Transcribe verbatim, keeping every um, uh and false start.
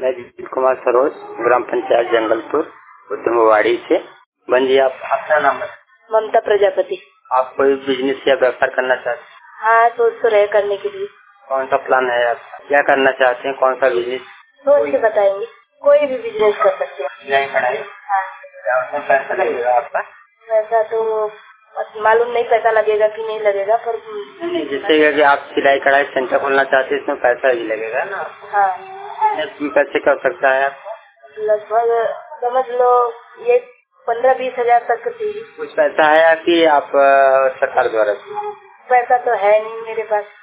मैं विपिन कुमार सरोज, ग्राम पंचायत जंगलपुर, उद्यमवाड़ी से। बहन जी, आप अपना नाम बताएं। ममता प्रजापति। आप कोई बिजनेस या व्यापार करना चाहते हैं? हाँ, सोच तो रहे करने के लिए। कौन सा प्लान है आप? क्या करना चाहते हैं? कौन सा बिजनेस? सोच के बताएंगे। कोई भी बिजनेस कर सकते हैं। सिलाई कढ़ाई? हाँ। क्या उसमें पैसा लगेगा आपका? पैसा तो मालूम नहीं पैसा लगेगा कि नहीं लगेगा, पर नहीं, जैसे कि आप सिलाई कढ़ाई सेंटर खोलना चाहते हैं, इसमें पैसा भी लगेगा ना? हाँ। पैसे का सकता है आपको? लगभग समझ लो ये पंद्रह बीस हजार तक चाहिए। कुछ पैसा है कि आप सरकार द्वारा? पैसा तो है नहीं मेरे पास।